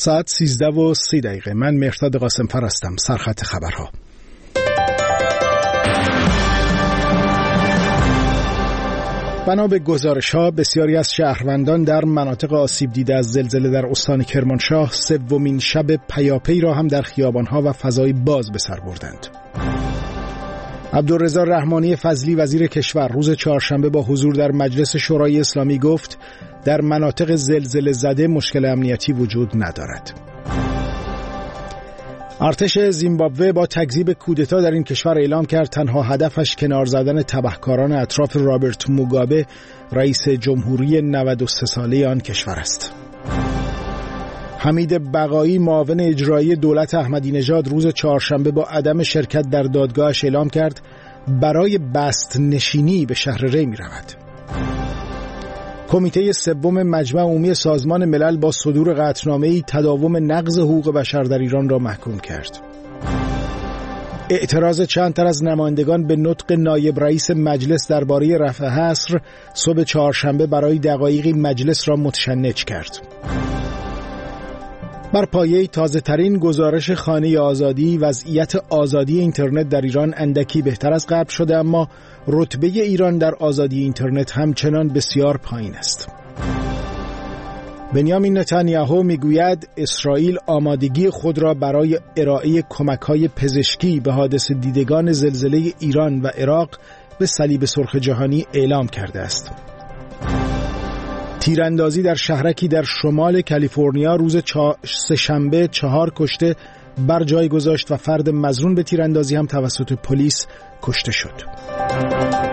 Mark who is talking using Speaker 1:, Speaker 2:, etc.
Speaker 1: ساعت 13:30. من مهرداد قاسم‌فر هستم. سرخط خبرها. بنا به گزارش‌ها بسیاری از شهروندان در مناطق آسیب دیده از زلزله در استان کرمانشاه سومین شب پیاپی را هم در خیابان‌ها و فضای باز به سر بردند. عبدالرضا رحمانی فضلی وزیر کشور روز چهارشنبه با حضور در مجلس شورای اسلامی گفت در مناطق زلزله زده مشکل امنیتی وجود ندارد. ارتش زیمبابوه با تکذیب کودتا در این کشور اعلام کرد تنها هدفش کنار زدن تبهکاران اطراف رابرت موگابه رئیس جمهوری 93 ساله آن کشور است. حمید بقایی معاون اجرایی دولت احمدی نژاد روز چهارشنبه با عدم شرکت در دادگاهش اعلام کرد برای بست نشینی به شهر ری می رود. کمیته سوم مجمع عمومی سازمان ملل با صدور قطعنامه‌ای تداوم نقض حقوق بشر در ایران را محکوم کرد. اعتراض چند تن از نمایندگان به نطق نایب رئیس مجلس درباره رفع حصر صبح چهارشنبه برای دقایقی مجلس را متشنج کرد. بر پایه تازه‌ترین گزارش خانه آزادی وضعیت آزادی اینترنت در ایران اندکی بهتر از قبل شده، اما رتبه ایران در آزادی اینترنت همچنان بسیار پایین است. بنیامین نتانیاهو میگوید اسرائیل آمادگی خود را برای ارائه کمک‌های پزشکی به حادث دیدگان زلزله ایران و عراق به صلیب سرخ جهانی اعلام کرده است. تیراندازی در شهرکی در شمال کالیفرنیا روز سه‌شنبه 4 کشته بر جای گذاشت و فرد مظنون به تیراندازی هم توسط پلیس کشته شد.